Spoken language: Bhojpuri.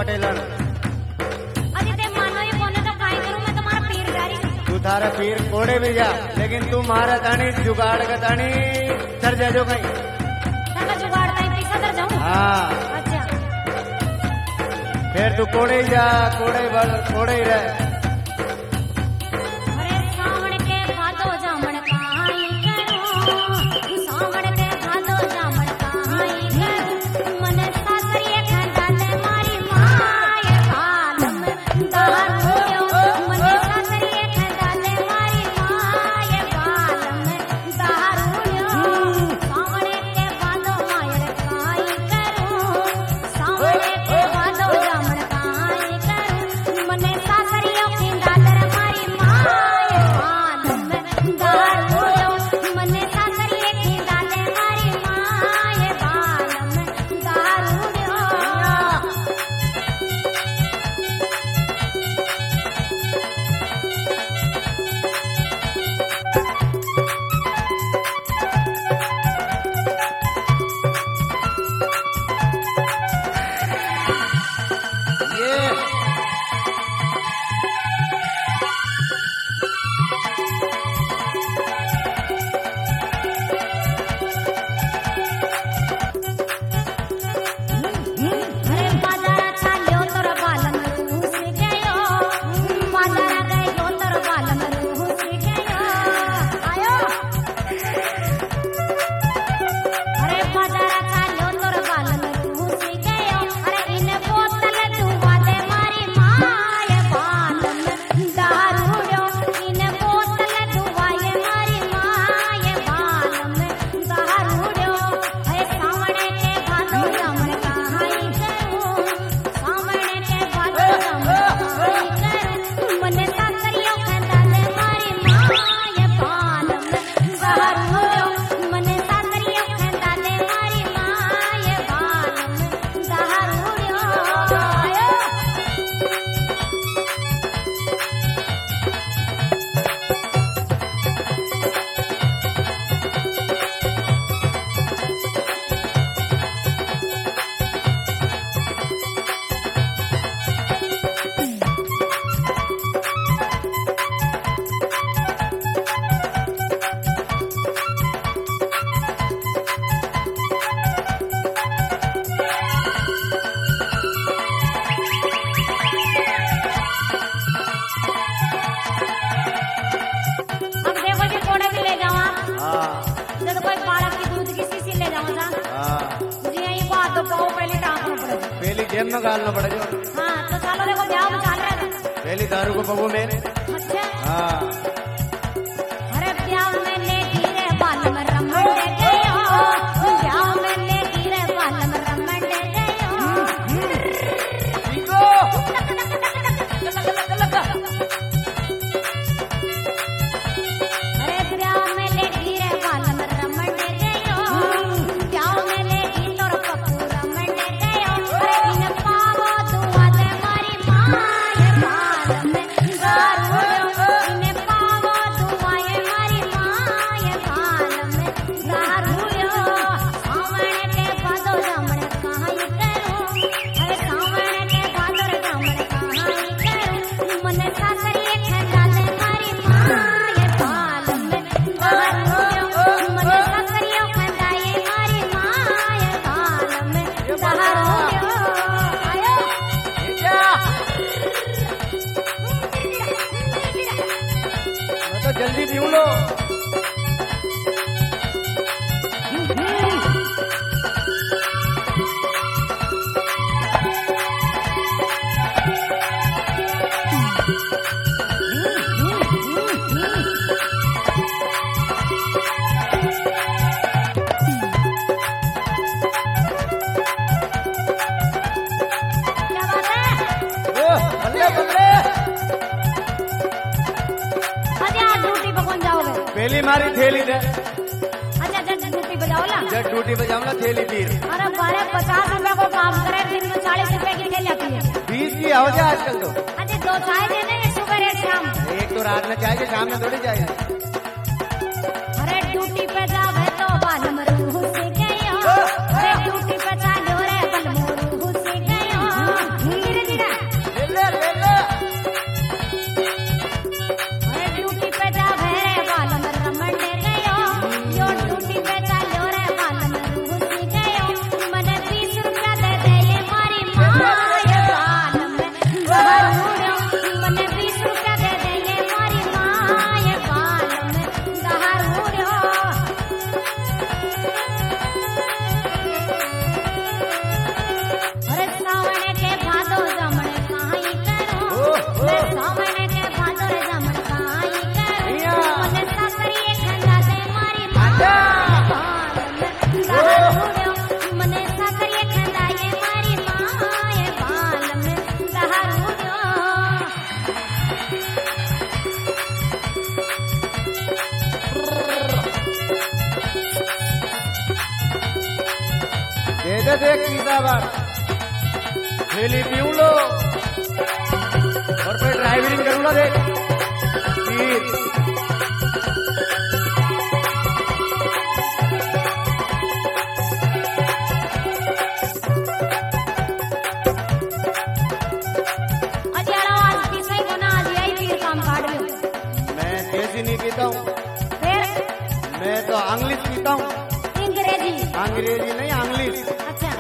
पटेलन। अजी ते मानो ये कोने तो काय करूं मैं तुम्हारा पीर गारी। तू थारा पीर कोड़े भी जा, लेकिन तू मारा तानी जुगाड़ का तानी सर जा जो कहीं। ताका जुगाड़ ताई पैसा दर जाऊं। हाँ। अच्छा। फिर तू कोड़े ही जा, कोड़े ही बल, कोड़े ही रह। अरे सावण के भादो जामण काई करूं, सावण के भादो जामण काई करूं, मन सासरिये खंडाले मारी माय बालम दारूड्यो, मन सासरिये खंडाले मारी माय बालम दारूड्यो, सावण के भादो मायर काई करूं, सावण के भादो जामण काई करूं, मन सासरिये खंडाले मारी माय बालम दारूड्यो, मन सासरिये खंडाले मारी माय बालम दारूड्यो। ये अरे बाजारा चाल्यो तोर बालम रूस गयो, बाजारा गयो तोर बालम रूस गयो, आयो। अरे बाजारा चाल्यो तोर बालम रूस गयो, अरे इन बोतल दुआ दे मारी माय बालम दारूड्यो, इन बोतल दुआ ये मारी माय बालम दारूड्यो। अरे सावण के भादो जामण काई करूं, सावण के भादो जामण काई करूं, मन सासरियो खंडाले मारी माय बालम दारूड्यो, मन सासरियो खंडाले मारी माय बालम दारूड्यो, आयो। अब देखो जी कोड़े भी ले जावा, हाँ जब कोई बालक की दूध की शीशी ले जावा जा, हाँ जी यही बात तो कहो पहले टांकना पड़ेगा। पहली जेब में गालना पड़ा जो, हाँ तो चलो देखो ब्याह में चल रहा है। पहली दारू को पगो में। अच्छा। हाँ अरे ब्याह में ले गिरे बालम रमण दे गयो, ब्याह में ले गिरे बालम रमण दे गयो। अरे ब्याह में ले गिरे बालम रमण दे गयो, ब्याह में ले गी तोर पप्पू रमण दे गयो, अरे इन पावो दुआ दे मारी माय बालम दारूड्यो, इन पावो दुआ ये मारी माय बालम दारूड्यो। सावण के भादो जामण काई करूं, अरे सावण के भादो जामण काई करूं, मन सासरिये खंडाले मारी माय बालम दारूड्यो, मन सासरियो खंडाले मारी माय बालम दारूड्यो, आयो। मैं तो जल्दी पीऊं लो। क्या बात है? बल्ले बल्ले। अरे आज ड्यूटी पे कौन जाओगे? पहली मारी थेली दे, अच्छा अच्छा ड्यूटी पे जाओ ना। जब ड्यूटी पे जाऊंगा थेली तीर। अरे बारे 50 रुपए को काम करे, दिन में 40 रुपए की थैली आती है। 20 की हो जाए आजकल तो। अच्छा दो चाय दे देंगे सुबह एक शाम। एक तो रात में चाहिए, शाम में थोड़ी चाहिए। अरे ड्यूटी पे जावे तो बालम रूह से गयो, अरे ड्यूटी पे चालो रे बलमो रूह से गयो, दे देख पीता बार थैली पीऊ लो और फिर ड्राइविंग करूंगा देख फिर नहीं पीता हूँ फिर मैं तो इंग्लिश पीता हूँ अंग्रेजी अंग्रेजी नहीं इंग्लिश अच्छा